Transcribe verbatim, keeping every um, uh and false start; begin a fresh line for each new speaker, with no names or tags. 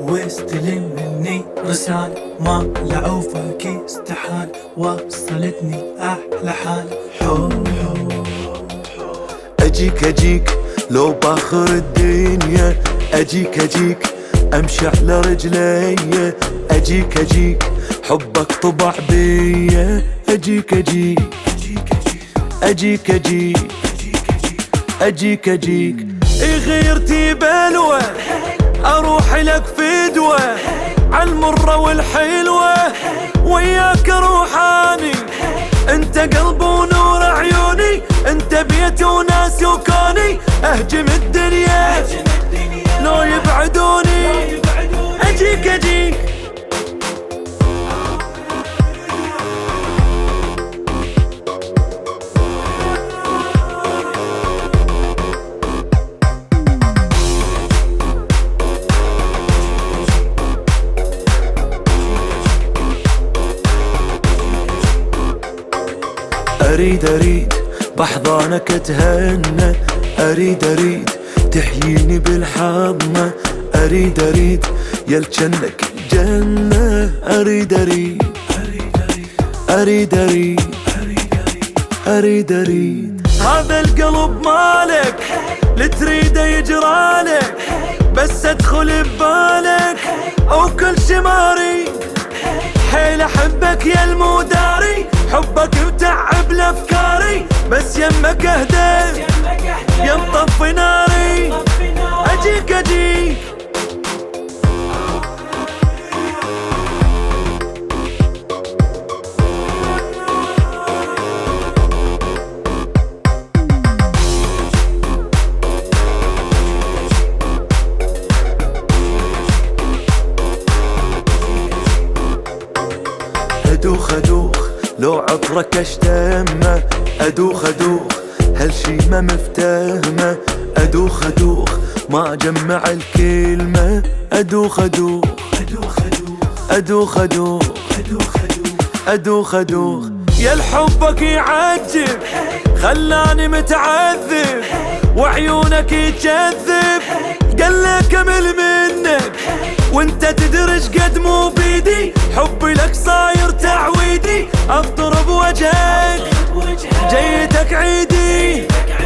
واستلم مني رسالة ما لعوفك استحال، وصلتني أحلى حال. حب
أجيك أجيك لو باخر الدنيا، أجيك أجيك أمشي على رجلي، أجيك أجيك حبك طبع بيا، أجيك أجيك أجيك أجيك أجيك أجيك إيه غيرتي بلوى أروح لك فدوة عالمرة والحلوة، وياك روحاني انت قلب ونور عيوني، انت بيتي وناسي وكوني، اهجم الدنيا لو يبعدوني، اجيك اجيك أريد أريد بحضانك أتهنى، أريد أريد تحييني بالحضنة، أريد أريد يلجنك جنة، أريد أريد أريد أريد أريد أريد هذا القلب مالك لتريده يجرالك، بس أدخل ببالك أو كل شماري، حيل أحبك يا المداري، حبك متعب لأفكاري، بس يمك أهدى يا مطفي ناري، أجيك أجيك أدوخ أدوخ لو عطرك اشتمه، أدوخ أدوخ هالشي ما مفتهمه، أدوخ أدوخ ما أجمع الكلمة، أدوخ أدوخ أدوخ أدوخ أدوخ أدوخ يا الحبك يعجب خلاني متعذب، وعيونك يجذب قال كمل منك، وانت تدرج قد مو بيدي، حبي لك صاير تعويدي، اضرب وجهك جيتك عيدي.